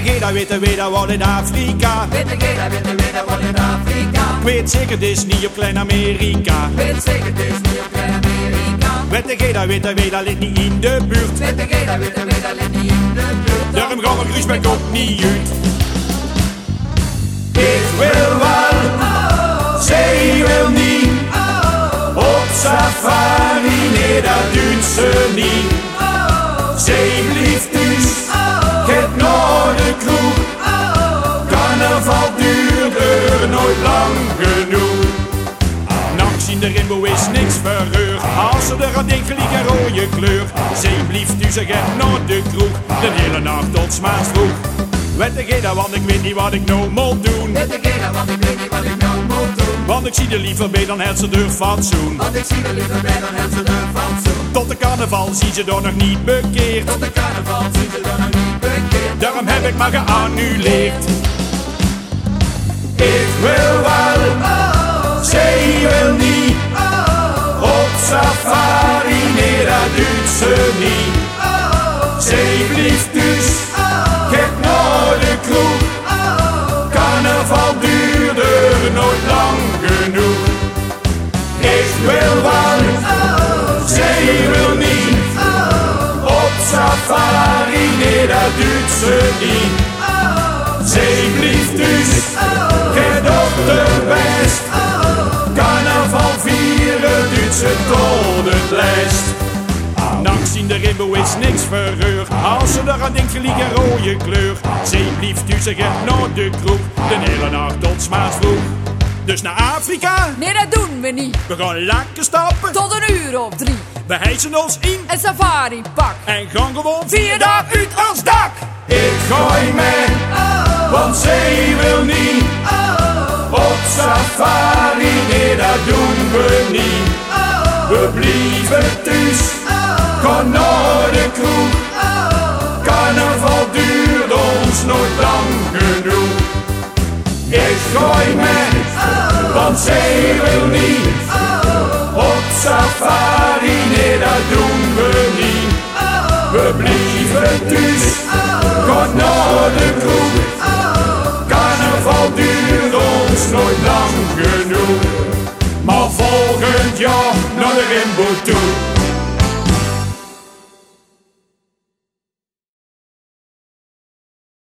Witte Geda wordt in Afrika. Witte Geda wordt in Afrika. Ik weet zeker, het is niet op klein Amerika. Ik weet zeker, het is niet op klein Amerika. Witte Geda ligt niet in de buurt. Witte Geda ligt niet in de buurt. Daarom gaan we Gruusbeek ook niet uit. Ik wil wel, zij wil niet. Op safari, nee dat doet ze niet. Zij blijft dus, gaat naar de kroeg. Carnaval duurde nooit lang genoeg. Nachts in de rainbow is niks verreur. Als ze er aan denkt, gelijk een rode kleur. Zij blijft dus, ze gaat naar de kroeg. De hele nacht tot 's maands vroeg. Witte Geda, want ik weet niet wat ik nou moet doen. Witte Geda, want ik weet niet wat ik nou moet doen. Want ik zie er liever bij dan het ze deur fatsoen. Want ik zie er liever bij dan het ze deur fatsoen. Tot de carnaval zie ze door nog niet bekeerd. Tot de carnaval zie ze er nog niet bekeerd. Daarom heb ik maar geannuleerd. Ik wil wel, zij wil niet. Op safari, nee dat doet ze niet. Zij blijft dus, gaat naar de kroeg. Carnaval duurde nooit lang genoeg. Ik wil wel, zij wil niet. Op safari, nee dat doet ze niet. Zij blijft dus, gaat op de best. Carnaval vieren doet ze tot het lest. Nachts in de rainbow is niks verreur. Als ze eraan denkt, gelijk een rode kleur. Zij blijft dus, ze gaat naar de kroeg. De hele nacht tot 's maands vroeg. Dus naar Afrika? Nee, dat doen we niet. We gaan lekker stappen. Tot 1 uur of 3. We hijsen ons in Een safari-pak. en gaan gewoon 4 dagen uit ons dak. Ik gooi mee, want zij wil niet. Op safari, nee dat doen we niet. We blijven thuis, gaan naar de kroeg. Carnaval duurt ons nooit lang genoeg. Ik gooi mee, want zij wil niet. Op safari,